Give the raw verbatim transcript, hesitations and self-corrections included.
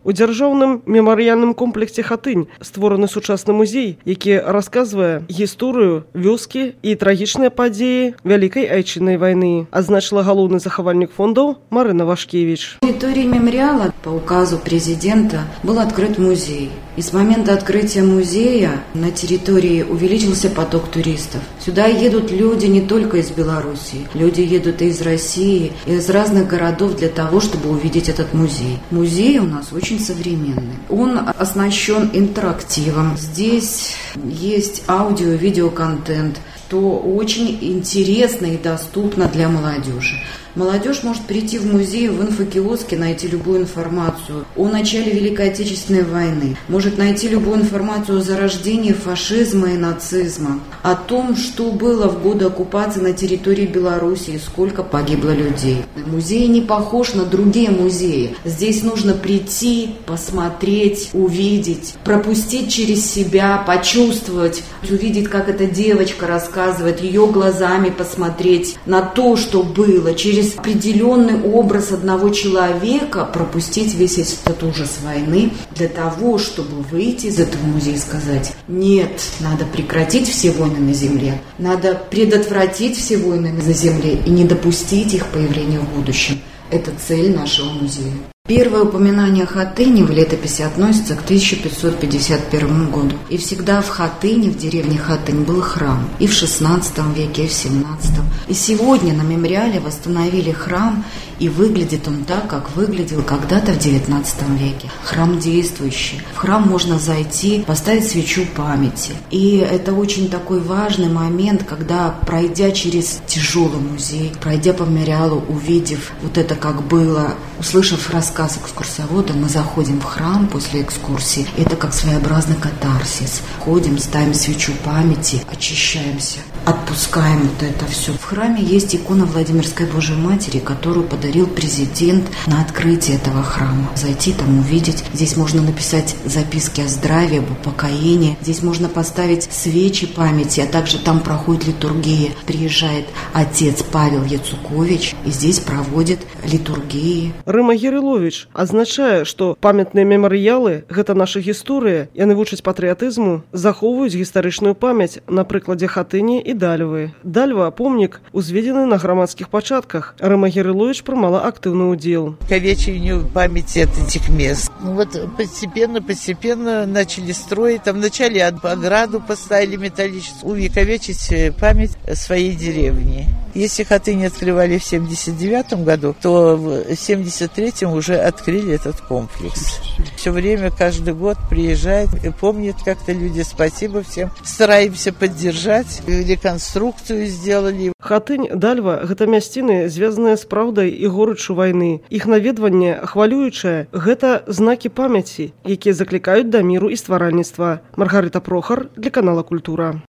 У дзяржаўным мемарыяльным комплексе «Хатынь» створаны сучасны музей, які расказвае гісторыю вёскі і трагічныя падзеі Вялікай Айчыннай вайны, азначыла галоўны захавальнік фондаў Марына Вашкевич. На территории мемориала по указу президента был открыт музей. И с момента открытия музея на территории увеличился поток туристов. Сюда едут люди не только из Белоруссии, люди едут и из России, и из разных городов для того, чтобы увидеть этот музей. Музей у нас очень современный. Он оснащен интерактивом. Здесь есть аудио- и видеоконтент, что очень интересно и доступно для молодежи. Молодежь может прийти в музей, в инфокиоске, найти любую информацию о начале Великой Отечественной войны, может найти любую информацию о зарождении фашизма и нацизма, о том, что было в годы оккупации на территории Белоруссии, сколько погибло людей. Музей не похож на другие музеи. Здесь нужно прийти, посмотреть, увидеть, пропустить через себя, почувствовать, увидеть, как эта девочка рассказывает, ее глазами посмотреть на то, что было, через определенный образ одного человека пропустить весь этот ужас войны для того, чтобы выйти из этого музея и сказать: нет, надо прекратить все войны на земле, надо предотвратить все войны на земле и не допустить их появления в будущем. Это цель нашего музея. Первое упоминание Хатыни в летописи относится к тысяча пятьсот пятьдесят первому году. И всегда в Хатыни, в деревне Хатынь, был храм. И в шестнадцатом веке, и в семнадцатом. И сегодня на мемориале восстановили храм, и выглядит он так, как выглядел когда-то в девятнадцатом веке. Храм действующий. В храм можно зайти, поставить свечу памяти. И это очень такой важный момент, когда, пройдя через тяжелый музей, пройдя по мемориалу, увидев вот это, как было, услышав рассказ Рассказ экскурсовода, мы заходим в храм после экскурсии. Это как своеобразный катарсис. Ходим, ставим свечу памяти, очищаемся, отпускаем вот это все. В храме есть икона Владимирской Божьей Матери, которую подарил президент на открытие этого храма. Зайти там, увидеть. Здесь можно написать записки о здравии, об упокоении. Здесь можно поставить свечи памяти, а также там проходит литургия. Приезжает отец Павел Яцукович и здесь проводит литургии. Рыма Герилович азначае, што памятныя мемарыялы – гэта наша гісторыя, яны вучаць патрыятызму, захоўваюць гістарычную памяць на прыкладзе Хатыні і Дальвы. Дальва – помнік, узведзены на грамадскіх пачатках. Рыма Герилович прымала актыўны ўдзел. Увековечению памяти от этих мест. Вот постепенно, постепенно начали строить. Там вначале ограду поставили металлическую, увековечить память своей деревни. Если Хатынь открывали в семьдесят девятом году, то в семьдесят третьем уже открыли этот комплекс. Все время, каждый год приезжает и помнит как-то люди. Спасибо всем. Стараемся поддержать. Реконструкцию сделали. Хатынь, Дальва – гэта мясціны, звязаныя з праўдай і горыччу вайны. Іх наведванне хвалюючае – гэта знакі памяці, якія заклікаюць да міру і стваральніцтва. Маргарыта Прохар для канала «Культура».